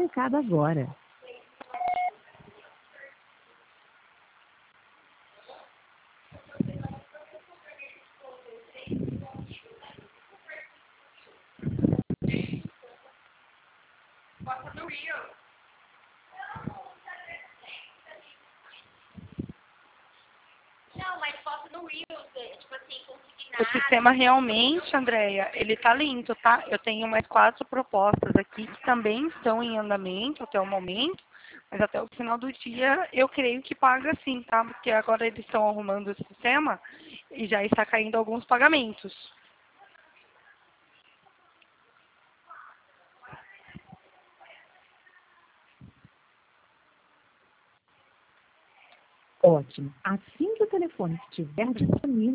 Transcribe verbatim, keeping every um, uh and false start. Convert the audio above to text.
recado agora. O sistema realmente, Andréia, ele tá lento, tá? Eu tenho mais quatro propostas aqui que também estão em andamento até o momento, mas até o final do dia eu creio que paga sim, tá? Porque agora eles estão arrumando o sistema e já está caindo alguns pagamentos. Ótimo. Assim que o telefone estiver disponível,